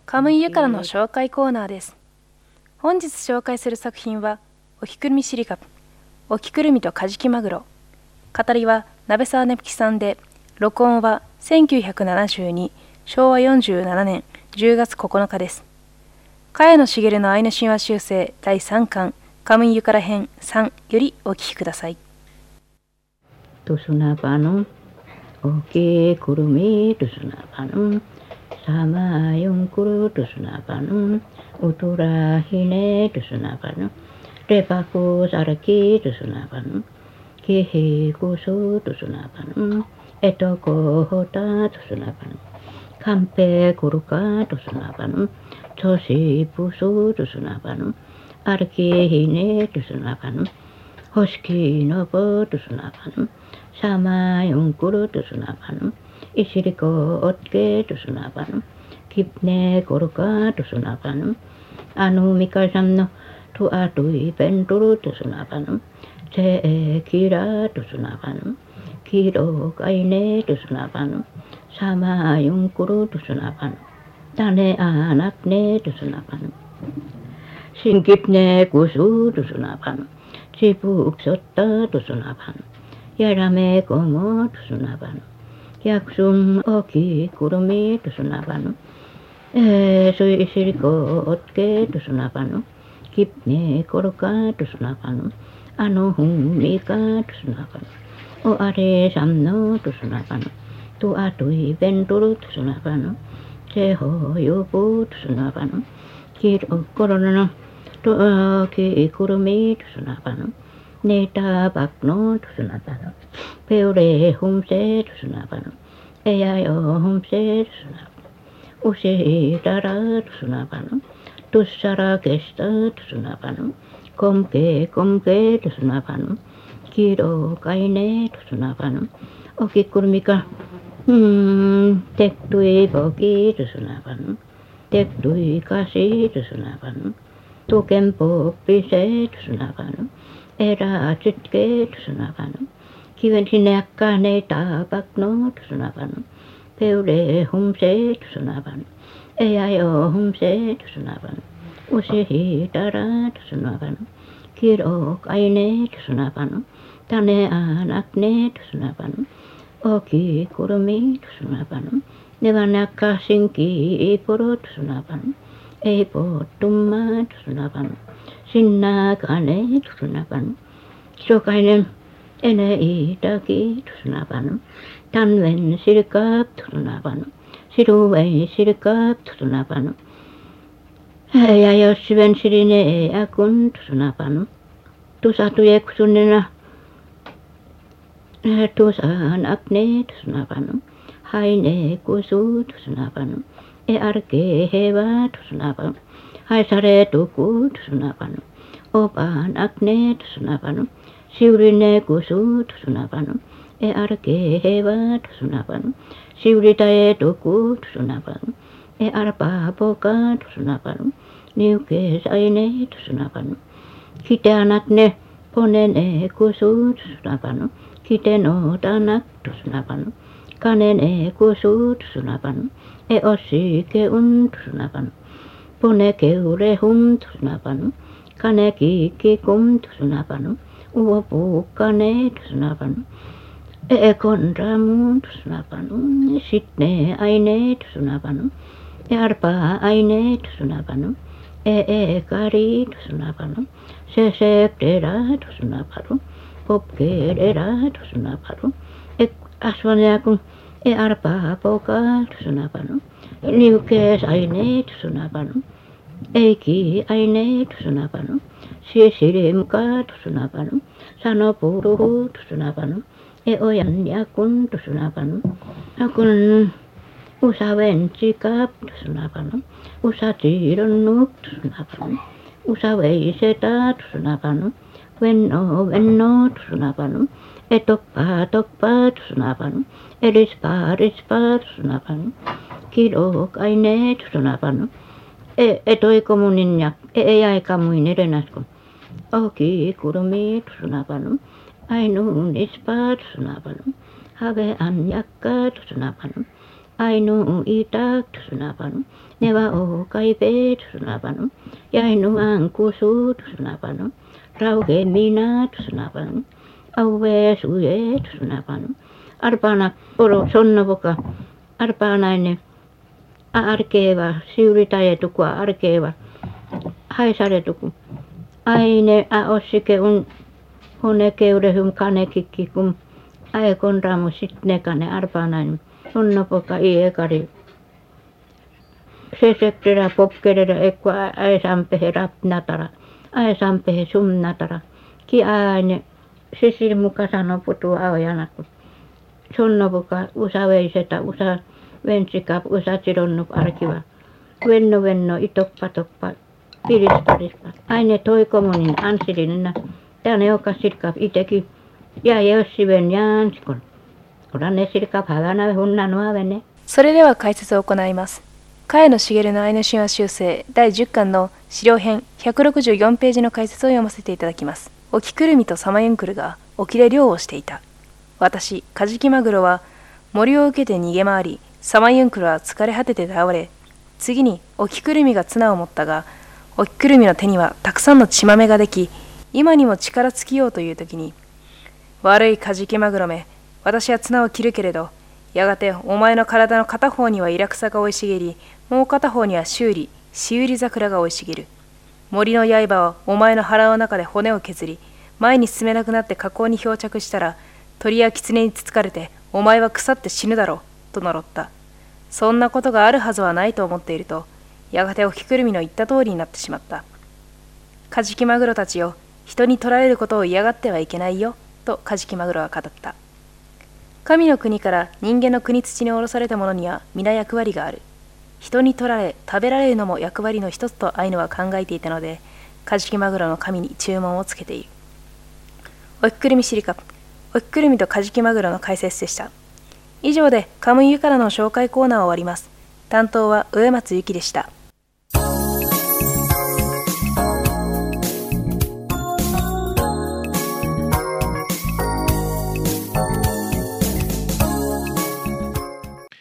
カムイユからの紹介コーナーです。本日紹介する作品は、おきくるみしりかぶ、おきくるみとカジキマグロ。語りは鍋沢ねぷきさんで、録音は1972、昭和47年10月9日です。茅野茂のアイヌ神話修正第3巻、カムイユから編3よりお聞きください。 トスナパヌン、おきくるみトスナパヌン、サマユンクルトスナパヌン、ウトラヒネトスナパヌン、レパクサラキトスナパヌン、キヒクストスナパヌン、エトコホタトスナパヌン、カンペクルカトスナパヌン、トシプストスナパヌン、アルキヒネトスナパヌン、ホシキノポトスナパヌン、サマユンクルトスナパヌン、イシリコオッケトスナパヌン、キプネコルカトスナパヌン、アヌミカサンのトアトイペントルトスナパヌン、チェキラトスナパヌン、キロカイネトスナパヌン、サマユンクルトスナパヌン、タネアナクネトスナパヌン、シンキプネクストスナパヌン、チプクソッタトスナパヌン、やらめこもトスナパヌン、やくすんおきくるみトスナパヌン、そいしりこおっけトスナパヌン、きっねころかトスナパヌン、あのふみかトスナパヌン、おあれさんのトスナパヌン、とあといべんとるトスナパヌン、せほよぽトスナパヌン、きろころのとあきくるみトスナパヌン、ネタバクノトスナパヌン、ペオレホンセトスナパヌン、エヤヨホンセトスナパヌン、ウシタラトスナパヌン、トゥッサラケスタトスナパヌン、コンケトスナパヌン、キロカイネトスナパヌン、オキクルミカ、テクトイボキトスナパヌン、テクトイカシトスナパヌン、トケンポピセトスナパヌン、エラチッケトスナパヌン、キベンシネアカネタバクノトスナパヌン、ペウレホンセトスナパヌン、エヤヨホンセトスナパヌン、ウシヒタラトスナパヌン、キロカイネトスナパヌン、タネアナクネトスナパヌン、オキクルミトスナパヌン、ネバナカシンキイポロトスナパヌン、エイポトンマトスナパヌン、シンナカネトスナパヌン、キロカイネン、エネイタキトスナパヌン、タンウェンシリカプトスナパヌン、シルウェンシリカプトスナパヌン、ヤヨシベンシリネヤクントスナパヌン、トサトエクスネナ、トサナクネトスナパヌン、ハイネクストスナパヌン、エアルケヘワトスナパヌン、ハイサレトクトスナパヌン、オパナクネトスナパヌン、シウリネクストスナパヌン、エアルケヘワトスナパヌン、シウリタエトクトスナパヌン、エアルパポカトスナパヌン、ニュケサイネトスナパヌン、キテアナクネポネネクストスナパヌン、キテノタナクトスナパヌン、カネネクストスナパヌン、エオシケウントスナパヌン、ポネケウレフントスナパヌン、カネキキクントスナパヌン、ウオプカネトスナパヌン、エコンラムントスナパヌン、シッネアイネトスナパヌン、エアルパアイネトスナパヌン、エカリトスナパヌン、セセプテラトスナパヌン、ポプケレラトスナパヌン、アスワネアクン、エアルパポカトスナパヌン、ニュケスアイネトスナパヌン、エイキアイネトスナパヌン、シシリムカトスナパヌン、サノプルフトスナパヌン、エオヤンヤクントスナパヌン、アクン、ウサウェンチカプトスナパヌン、ウサチロヌクトスナパヌン、ウサウェイセタトスナパヌン、ウェンノトスナパヌン、エトパトスナパヌン、エリスパトスナパヌン、キロカイネトスナパヌン、エトイコムニンニャ、エヤイカムイネレナスコン、オキクルミトスナパヌン、アイヌニスパトスナパヌン、ハゲアンヤッカトスナパヌン、 ainu ita tusunapanu, newa o kaipe tusunapanu, yainu angkusu tusunapanu, rauhe mina tusunapanu, auwe suye tusunapanu, arpana oro sonnovoka, arpanainen arkeva, siuritajetukua arkeva, haisaretuku, aine ossike un hunekeudehum kanekikki kun aikon ramu sitnekane arpanainen, sonnovoka iekari, se sektera popkerera ekwa aisampehe rapnatara, aisampehe sumnatara, ki aine sisil muka sanoputu aojanakku, sonnovoka usa veiseta, usa vensikap, usa tironnuk arkiva, venno itokpa piristarispa, aine toikomunin ansilinna, tänne joka sirkap iteki, ja jossiven jaanskon, oran ne sirkap havana hunna nuavene. それでは解説を行います。茅野茂のアイヌ神話集成第10巻の資料編164ページの解説を読ませていただきます。オキクルミとサマユンクルが沖で漁をしていた。私、カジキマグロは森を受けて逃げ回り、サマユンクルは疲れ果てて倒れ、次にオキクルミが綱を持ったが、オキクルミの手にはたくさんの血まめができ、今にも力尽きようという時に、悪いカジキマグロめ、私は綱を切るけれど、やがてお前の体の片方にはイラクサが生い茂り、もう片方にはシウリ桜が生い茂る。森の刃はお前の腹の中で骨を削り、前に進めなくなって河口に漂着したら、鳥や狐につつかれて、お前は腐って死ぬだろう、と呪った。そんなことがあるはずはないと思っていると、やがてオキクルミの言った通りになってしまった。カジキマグロたちよ、人に取られることを嫌がってはいけないよ、とカジキマグロは語った。神の国から人間の国土に下ろされた者には皆役割がある。人に取られ、食べられるのも役割の一つとアイヌは考えていたので、カジキマグロの神に注文をつけている。オキクルミシリカ、オキクルミとカジキマグロの解説でした。以上でカムイユからの紹介コーナーを終わります。担当は上松ゆきでした。